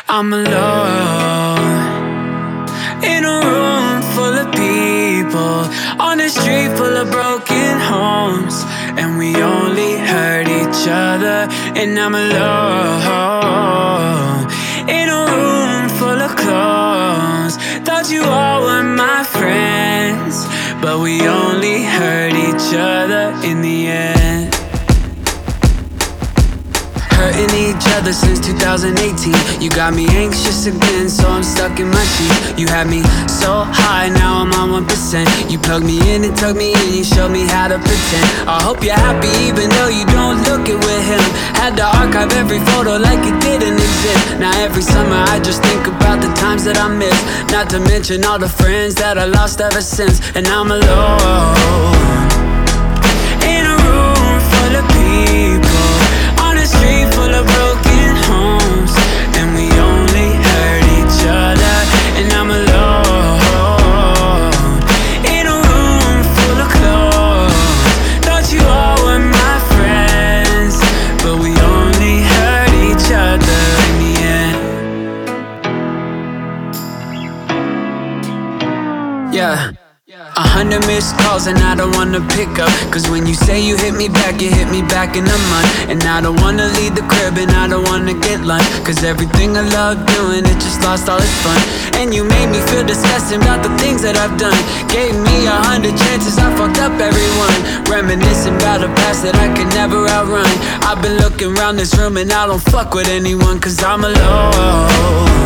I'm alone in a room full of people, on a street full of broken homes, and we only hurt each other. And I'm alone in a room full of clones. Thought you all were my friends, but we only hurt each other in the end. Hurting each other since 2018. You got me anxious again, so I'm stuck in my sheet. You had me so high, now I'm on 1%. You plugged me in and tugged me in, you showed me how to pretend. I hope you're happy even though you don't look it with him. Had to archive every photo like it didn't exist. Now every summer I just think about the times that I miss, not to mention all the friends that I lost ever since. And I'm alone in a room full of people, on a street full of broken homes, and we only hurt each other. And I'm alone in a room full of clothes. Thought you all were my friends, but we only hurt each other in the end. Yeah. 100 missed calls and I don't wanna pick up, cause when you say you hit me back, you hit me back in a month. And I don't wanna leave the crib and I don't wanna get lunch, cause everything I love doing, it just lost all its fun. And you made me feel disgusting about the things that I've done. Gave me 100 chances, I fucked up every one. Reminiscing about a past that I could never outrun. I've been looking around this room and I don't fuck with anyone, cause I'm alone